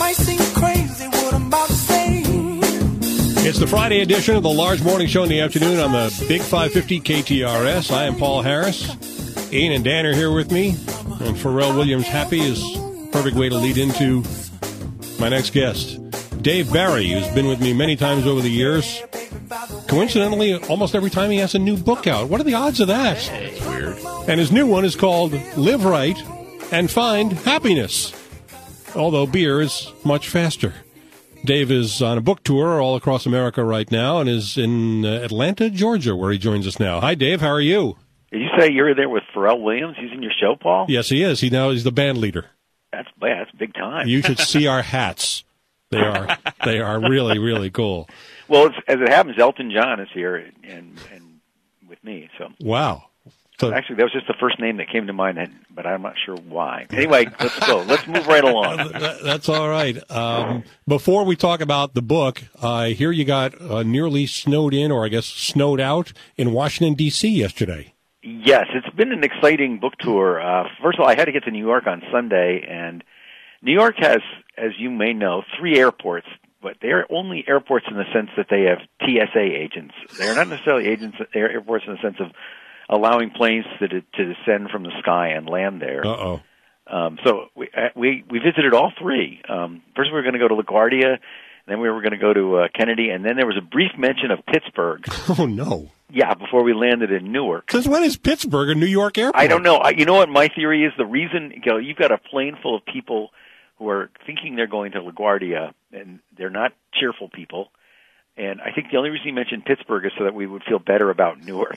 might seem crazy what I'm about to say. It's the Friday edition of the Large Morning Show in the afternoon on the Big 550 KTRS. I am Paul Harris. Ian and Dan are here with me. And Pharrell Williams happy is a perfect way to lead into my next guest. Dave Barry, who's been with me many times over the years. Coincidentally, almost every time he has a new book out. What are the odds of that? It's weird. And his new one is called Live Right and Find Happiness. Although beer is much faster. Dave is on a book tour all across America right now and is in Atlanta, Georgia, where he joins us now. Hi, Dave. How are you? Did you say you're there with Pharrell Williams? He's in your show, Paul? Yes, he is. He's the band leader. That's big time. You should see our hats. They are really, really cool. Well, as it happens, Elton John is here and with me. So wow. So, actually, that was just the first name that came to mind, but I'm not sure why. Anyway, let's go. Let's move right along. That's all right. Before we talk about the book, I hear you got nearly snowed in, or I guess snowed out, in Washington, D.C. yesterday. Yes, it's been an exciting book tour. First of all, I had to get to New York on Sunday, and New York has, as you may know, 3 airports, but they're only airports in the sense that they have TSA agents. They're not necessarily airports in the sense of allowing planes to descend from the sky and land there. Uh-oh. So we visited all 3. First we were going to go to LaGuardia, then we were going to go to Kennedy, and then there was a brief mention of Pittsburgh. Oh, no. Yeah, before we landed in Newark. Since when is Pittsburgh a New York airport? I don't know. You know what my theory is? The reason, you've got a plane full of people who are thinking they're going to LaGuardia, and they're not cheerful people. And I think the only reason he mentioned Pittsburgh is so that we would feel better about Newark.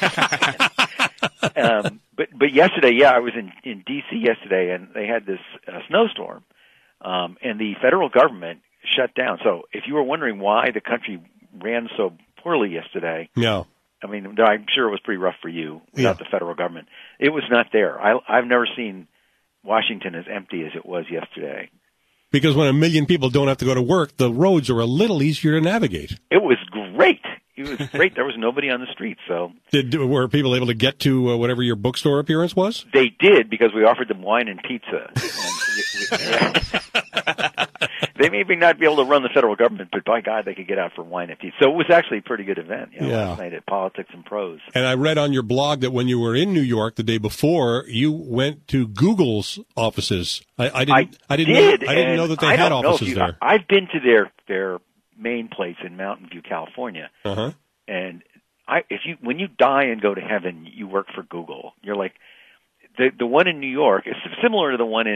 But yesterday, I was in D.C. yesterday, and they had this snowstorm, and the federal government shut down. So if you were wondering why the country ran so poorly yesterday, no. I mean, I'm sure it was pretty rough for you without the federal government. It was not there. I've never seen Washington as empty as it was yesterday. Because when 1 million people don't have to go to work, the roads are a little easier to navigate. It was great. It was great. There was nobody on the street. So were people able to get to whatever your bookstore appearance was? They did, because we offered them wine and pizza. They may not be able to run the federal government, but by God, they could get out for wine and pizza. So it was actually a pretty good event last night at Politics and Prose. And I read on your blog that when you were in New York the day before, you went to Google's offices. I didn't know that they had offices there. I've been to their main place in Mountain View, California. Uh-huh. And when you die and go to heaven, you work for Google. You're like the one in New York is similar to the one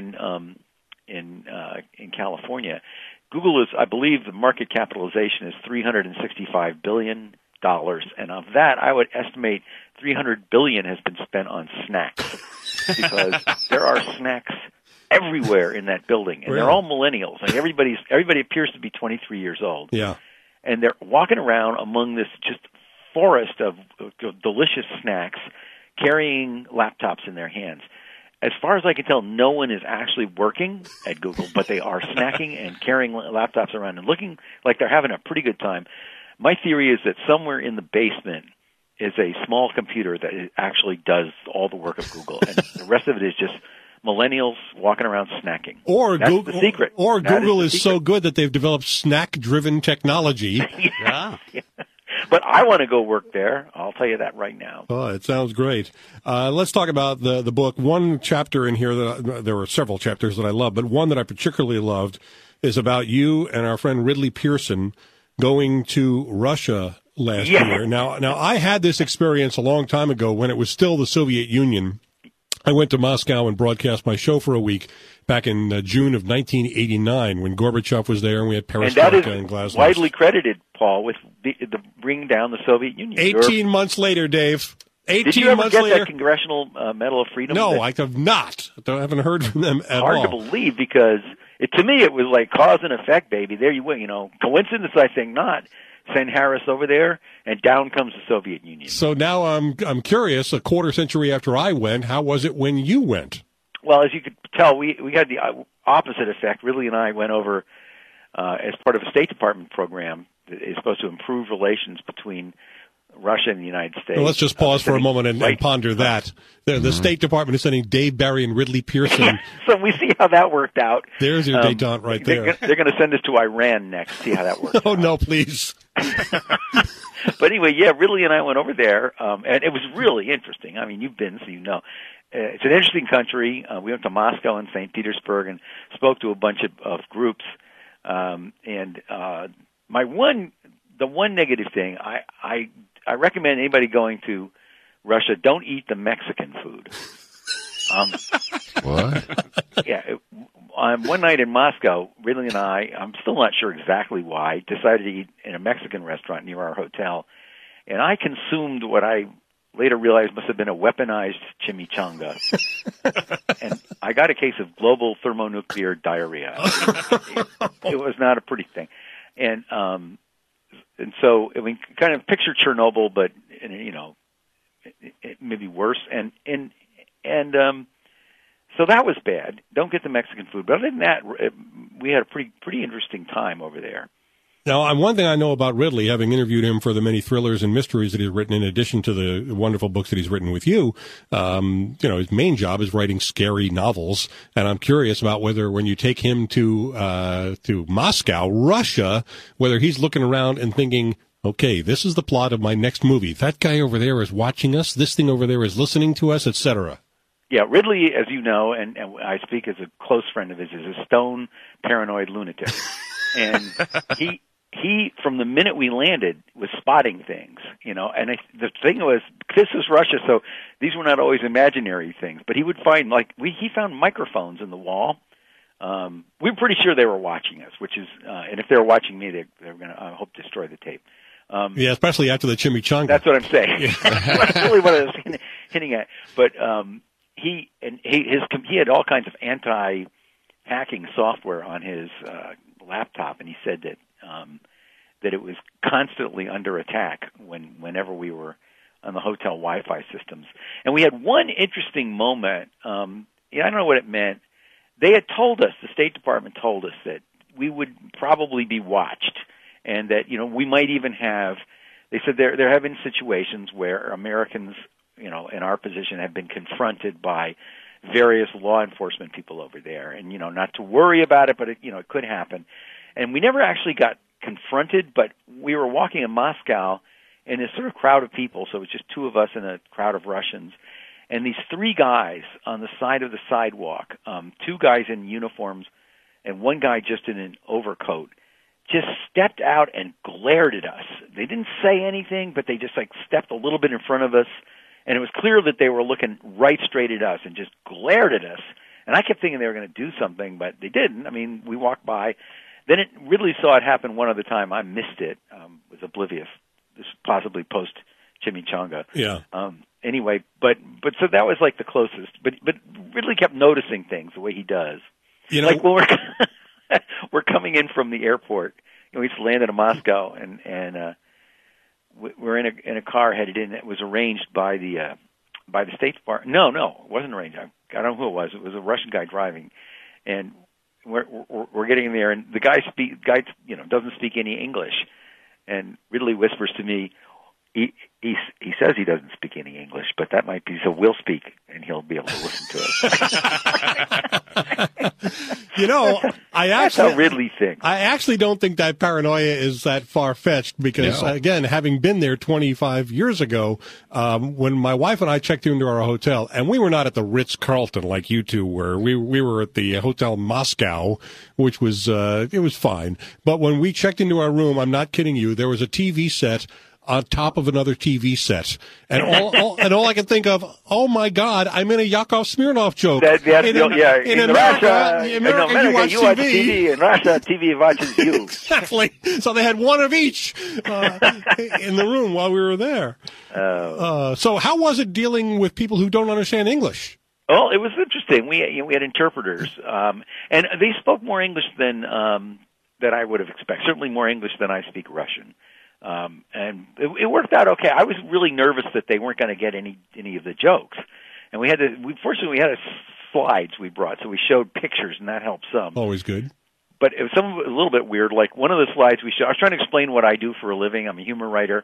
in California. Google is, I believe, the market capitalization is $365 billion, and of that, I would estimate $300 billion has been spent on snacks, because there are snacks everywhere in that building, and they're all millennials. And everybody appears to be 23 years old. Yeah, and they're walking around among this just forest of delicious snacks, carrying laptops in their hands. As far as I can tell, no one is actually working at Google, but they are snacking and carrying laptops around and looking like they're having a pretty good time. My theory is that somewhere in the basement is a small computer that actually does all the work of Google, and the rest of it is just millennials walking around snacking. That's the secret. Or Google is so good that they've developed snack-driven technology. Yeah. But I want to go work there. I'll tell you that right now. Oh, it sounds great. Let's talk about the book. One chapter in here, there were several chapters that I love, but one that I particularly loved is about you and our friend Ridley Pearson going to Russia last year. Now, I had this experience a long time ago when it was still the Soviet Union. I went to Moscow and broadcast my show for a week back in June of 1989 when Gorbachev was there and we had Perestroika and Glasnost. And that is widely credited, Paul, with the bringing down the Soviet Union. 18 months later, Dave. 18 Did you ever months get later. That Congressional Medal of Freedom? No, I have not. I haven't heard from them at all. Hard to believe, because to me it was like cause and effect, baby. There you went. Coincidence, I think not. Send Harris over there, and down comes the Soviet Union. So now I'm curious, a quarter century after I went, how was it when you went? Well, as you could tell, we had the opposite effect. Ridley and I went over as part of a State Department program that is supposed to improve relations between Russia and the United States. Well, let's just pause for a moment and ponder that. The State Department is sending Dave Barry and Ridley Pearson. So we see how that worked out. There's your detente right there. They're going to send us to Iran next, see how that works out. Oh, no, please. But anyway, yeah, Ridley and I went over there, and it was really interesting. I mean, you've been, so you know. It's an interesting country. We went to Moscow and St. Petersburg and spoke to a bunch of groups. The one negative thing, I recommend anybody going to Russia, don't eat the Mexican food. What? Yeah. One night in Moscow, Ridley and I'm still not sure exactly why, decided to eat in a Mexican restaurant near our hotel. And I consumed what I later realized must have been a weaponized chimichanga. And I got a case of global thermonuclear diarrhea. It was not a pretty thing. And so, I mean, kind of picture Chernobyl, but, you know, it maybe worse. So that was bad. Don't get the Mexican food. But other than that, we had a pretty interesting time over there. Now, one thing I know about Ridley, having interviewed him for the many thrillers and mysteries that he's written, in addition to the wonderful books that he's written with you, his main job is writing scary novels. And I'm curious about whether, when you take him to Moscow, Russia, whether he's looking around and thinking, okay, this is the plot of my next movie. That guy over there is watching us. This thing over there is listening to us, etc. Yeah, Ridley, as you know, and I speak as a close friend of his, is a stone paranoid lunatic. And he, from the minute we landed, was spotting things, you know. And the thing was, this was Russia, so these were not always imaginary things. But he would find, he found microphones in the wall. We were pretty sure they were watching us, which is, and if they were watching me, they were going to, I hope, destroy the tape. Yeah, especially after the chimichanga. That's what I'm saying. Yeah. That's really what I was hinting at. But he had all kinds of anti-hacking software on his laptop, and he said that it was constantly under attack whenever we were on the hotel Wi-Fi systems. And we had one interesting moment. I don't know what it meant. They had told us, the State Department told us, that we would probably be watched, and that, you know, we might even have. They said there have been situations where Americans, you know, in our position, have been confronted by various law enforcement people over there, and, you know, not to worry about it, but it could happen. And we never actually got confronted, but we were walking in Moscow in this sort of crowd of people, so it was just two of us and a crowd of Russians, and these three guys on the side of the sidewalk, two guys in uniforms and one guy just in an overcoat, just stepped out and glared at us. They didn't say anything, but they just stepped a little bit in front of us, and it was clear that they were looking right straight at us and just glared at us. And I kept thinking they were going to do something, but they didn't. I mean, we walked by. Then Ridley saw it happen one other time. I missed it. Was oblivious. This possibly post chimichanga. Yeah. Anyway, but so that was the closest. But Ridley kept noticing things the way he does. You know, like when we're coming in from the airport. You know, we just landed in Moscow, and we're in a car headed in. That was arranged by the State Department. No, it wasn't arranged. I don't know who it was. It was a Russian guy driving, and we're getting in there, and the guy doesn't speak any English, and Ridley whispers to me, he says he doesn't speak any English, but that might be so we'll speak, and he'll be able to listen to us. You know, that's how Ridley thinks. I actually don't think that paranoia is that far-fetched because, again, having been there 25 years ago, when my wife and I checked into our hotel, and we were not at the Ritz-Carlton like you two were. We were at the Hotel Moscow, which was, it was fine. But when we checked into our room, I'm not kidding you, there was a TV set on top of another TV set. And all I can think of, oh my God, I'm in a Yakov Smirnoff joke. In America, you watch TV. In Russia, TV watches you. Exactly. So they had one of each in the room while we were there. So how was it dealing with people who don't understand English? Well, it was interesting. We had interpreters, and they spoke more English than I would have expected. Certainly more English than I speak Russian. And it worked out okay. I was really nervous that they weren't going to get any of the jokes, and fortunately we had slides we brought, so we showed pictures, and that helped some. Always good. But it was some of it a little bit weird. Like one of the slides we showed, I was trying to explain what I do for a living. I'm a humor writer,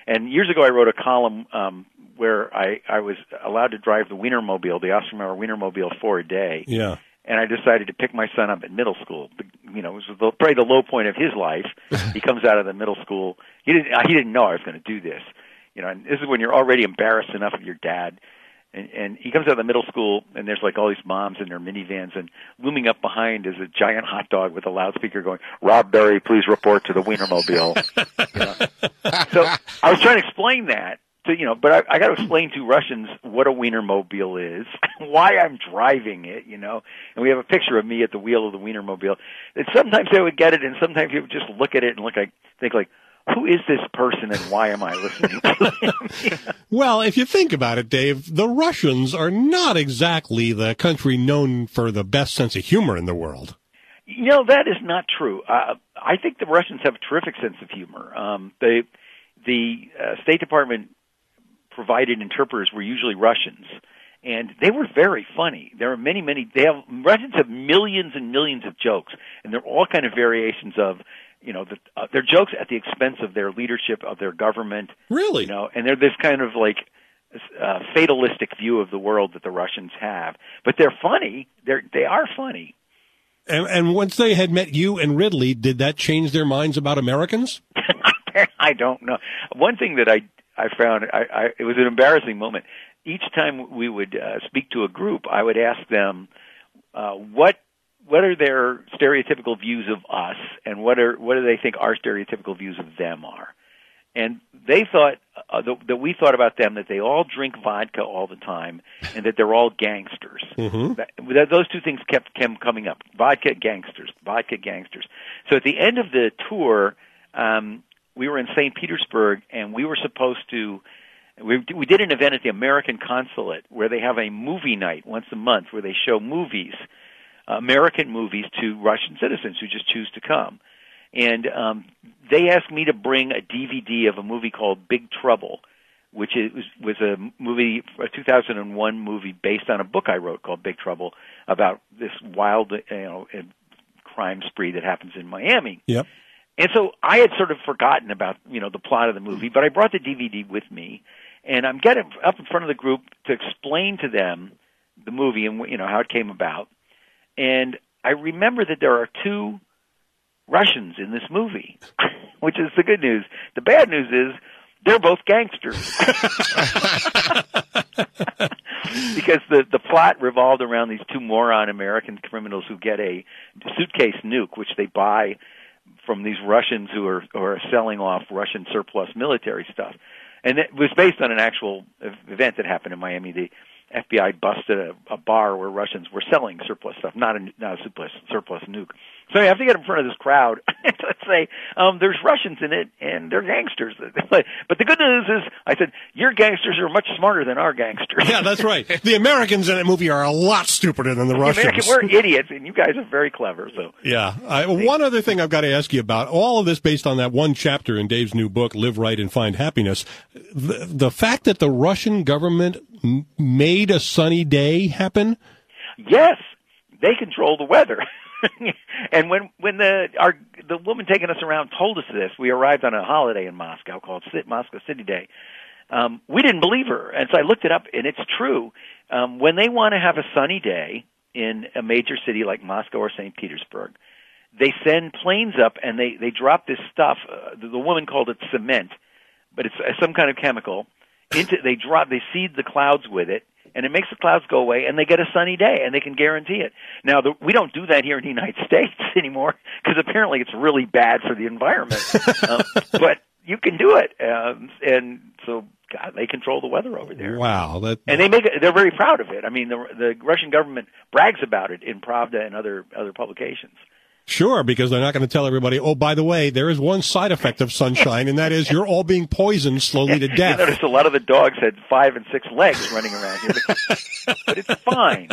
And years ago, I wrote a column where I was allowed to drive the Wienermobile, the Ostermeyer Wienermobile, for a day. Yeah. And I decided to pick my son up at middle school. You know, it was probably the low point of his life. He comes out of the middle school. He didn't know I was going to do this. You know, and this is when you're already embarrassed enough of your dad. And he comes out of the middle school, and there's like all these moms in their minivans, and looming up behind is a giant hot dog with a loudspeaker going, "Rob Berry, please report to the Wienermobile." You know? So I was trying to explain that to, you know, but I got to explain to Russians what a Wienermobile is, why I'm driving it, you know. And we have a picture of me at the wheel of the Wienermobile. And sometimes they would get it, and sometimes they would just look at it and think like, who is this person and why am I listening to him? Well, if you think about it, Dave, the Russians are not exactly the country known for the best sense of humor in the world. You know, that is not true. I think the Russians have a terrific sense of humor. The State Department provided interpreters were usually Russians, and they were very funny. There are many. Russians have millions and millions of jokes, and they're all kind of variations of, you know, they're jokes at the expense of their leadership, of their government. Really? You know, and they're this kind of like fatalistic view of the world that the Russians have. But they're funny. They are funny. And once they had met you and Ridley, did that change their minds about Americans? I don't know. One thing that I found, it was an embarrassing moment. Each time we would speak to a group, I would ask them, what are their stereotypical views of us, and what do they think our stereotypical views of them are? And they thought that we thought about them that they all drink vodka all the time, and that they're all gangsters. Mm-hmm. Those two things kept coming up: vodka, gangsters, vodka, gangsters. So at the end of the tour, we were in St. Petersburg, and we were supposed to. We did an event at the American Consulate where they have a movie night once a month where they show movies. American movies to Russian citizens who just choose to come. And they asked me to bring a DVD of a movie called Big Trouble, which was a movie, a 2001 movie based on a book I wrote called Big Trouble about this wild, crime spree that happens in Miami. Yep. And so I had sort of forgotten about, you know, the plot of the movie, but I brought the DVD with me, and I'm getting up in front of the group to explain to them the movie and, you know, how it came about. And I remember that there are two Russians in this movie, which is the good news. The bad news is they're both gangsters. Because the plot revolved around these two moron American criminals who get a suitcase nuke, which they buy from these Russians who are selling off Russian surplus military stuff. And it was based on an actual event that happened in Miami. The FBI busted a bar where Russians were selling surplus stuff, not a surplus nuke. So you have to get in front of this crowd and say, there's Russians in it, and they're gangsters. But the good news is, I said, your gangsters are much smarter than our gangsters. Yeah, that's right. The Americans in that movie are a lot stupider than the Russians. We're idiots, and you guys are very clever. So yeah. One other thing I've got to ask you about, all of this based on that one chapter in Dave's new book, Live Right and Find Happiness. The fact that the Russian government made a sunny day happen? Yes, they control the weather. And when the woman taking us around told us this, we arrived on a holiday in Moscow called Moscow City Day. We didn't believe her, and so I looked it up, and it's true. When they want to have a sunny day in a major city like Moscow or St. Petersburg, they send planes up and they drop this stuff. The woman called it cement, but it's some kind of chemical. They seed the clouds with it, and it makes the clouds go away, and they get a sunny day, and they can guarantee it. Now, we don't do that here in the United States anymore, because apparently it's really bad for the environment. But you can do it, and so God, they control the weather over there. Wow! And they're very proud of it. I mean, the Russian government brags about it in Pravda and other publications. Sure, because they're not going to tell everybody, oh, by the way, there is one side effect of sunshine, and that is you're all being poisoned slowly to death. You notice a lot of the dogs had 5 and 6 legs running around here, but it's fine.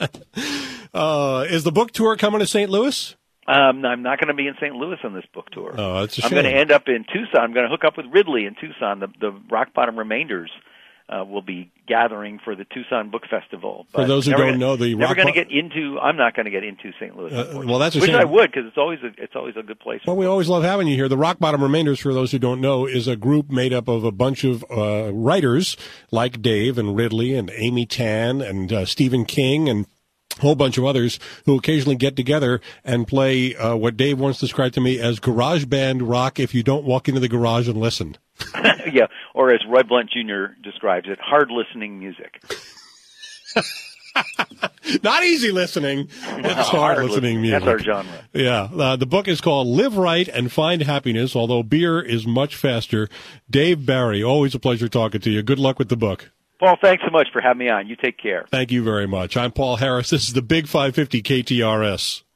Is the book tour coming to St. Louis? I'm not going to be in St. Louis on this book tour. Oh, that's a shame. I'm going to end up in Tucson. I'm going to hook up with Ridley in Tucson, the Rock Bottom Remainders will be gathering for the Tucson Book Festival. For those who don't know, the I'm not going to get into St. Louis. Well, that's a which shame. I would, because it's always a good place. Well, we always love having you here. The Rock Bottom Remainders, for those who don't know, is a group made up of a bunch of writers like Dave and Ridley and Amy Tan and Stephen King and a whole bunch of others who occasionally get together and play what Dave once described to me as garage band rock if you don't walk into the garage and listen. Yeah, or as Roy Blunt Jr. describes it, hard listening music. Not easy listening. It's hard listening music. That's our genre. Yeah. The book is called Live Right and Find Happiness, although beer is much faster. Dave Barry, always a pleasure talking to you. Good luck with the book. Paul, thanks so much for having me on. You take care. Thank you very much. I'm Paul Harris. This is the Big 550 KTRS.